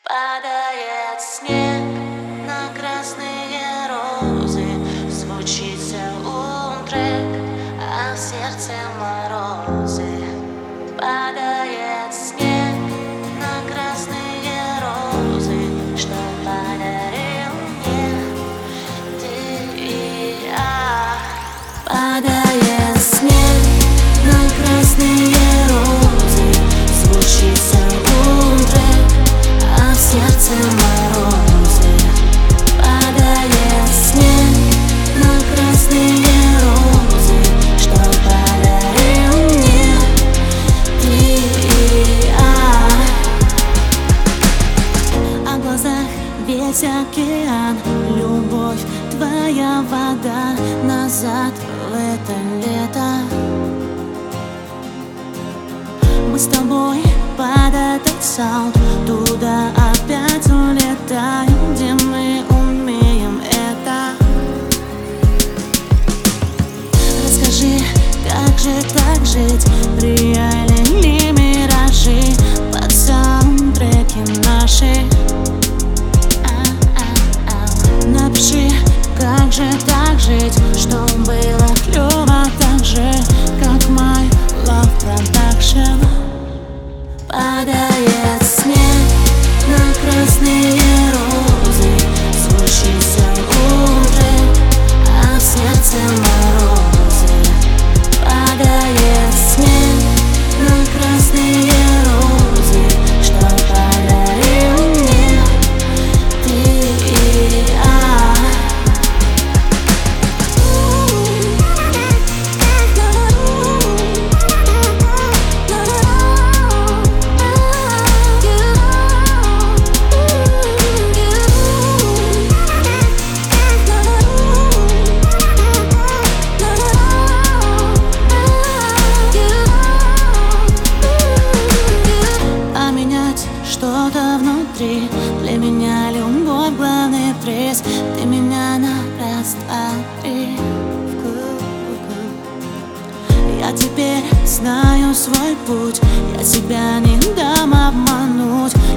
Падает снег на красные розы, звучит саундтрек, а в сердце морозы. Падает снег на красные розы, что подарил мне ты и я. Падает снег на красные розы, звучит саундтрек, а в сердце морозы. Падает снег на красные розы, что подарил мне ты и я. А в глазах весь океан, любовь твоя вода, назад в это лето. Мы с тобой под этот саунд туда опять улетаем, где мы умеем это. Расскажи, как же так жить, в реале ли миражи под саундтреки наши? Напиши, как же так жить, что было клёво так же, как My Love Production. Падает снег на красные розы, звучит саундтрек, а в сердце морозы. Падает снег на красные розы, что подарил мне ты и я. Что-то внутри, для меня любовь главный приз. Ты меня на раз, два, три. Я теперь знаю свой путь, я тебя не дам обмануть.